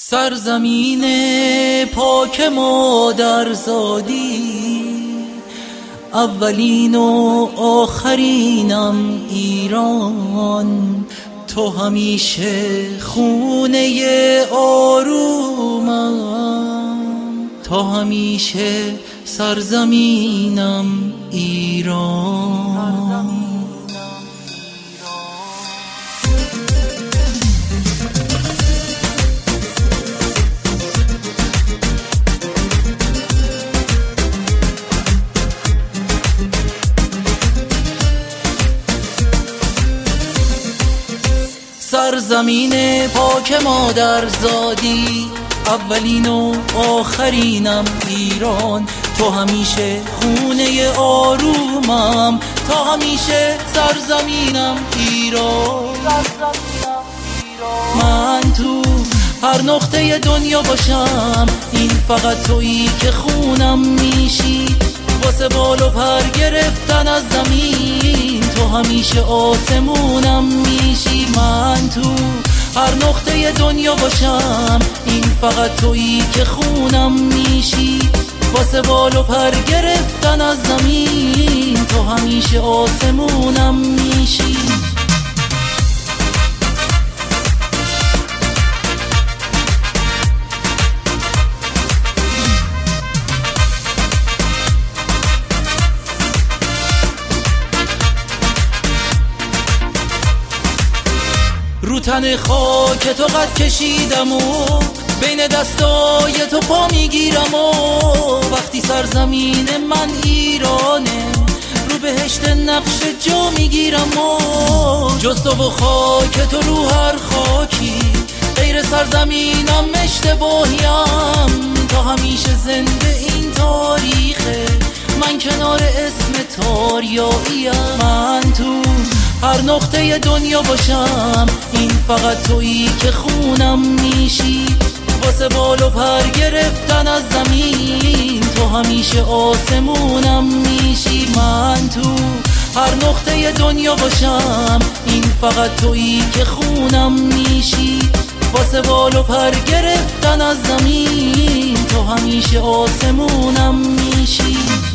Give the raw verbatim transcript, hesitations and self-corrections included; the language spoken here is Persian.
سرزمین پاک مادرزادی، اولین و آخرینم ایران. تو همیشه خونه آرومم، تا همیشه سرزمینم ایران. سرزمین پاک مادرزادی، اولین و آخرینم ایران. تو همیشه خونه آرومم، تا همیشه سرزمینم ایران. من تو هر نقطه دنیا باشم، این فقط تویی که خونم میشی. واسه بال و پر گرفتن از زمین، تو همیشه آسمونم میشی. من تو هر نقطه دنیا باشم، این فقط تویی که خونم میشی. واسه بال و پر گرفتن از زمین، تو همیشه آسمونم میشی. رو تن خاک تو قد کشیدم و بین دستای تو پا میگیرم و وقتی سرزمین من ایرانه، رو بهشت نقش جا میگیرم و جز تو و خاک تو رو هر خاکی غیر سرزمینم اشتباهیم. تا همیشه زنده این تاریخه، من کنار اسم تاریاییم. من تو هر نقطه دنیا باشم، این فقط تویی که خونم میشی. واسه بال و پر گرفتن از زمین، تو همیشه آسمونم میشی. من تو هر نقطه دنیا باشم، این فقط تویی که خونم میشی. واسه بال و پر گرفتن از زمین، تو همیشه آسمونم میشی.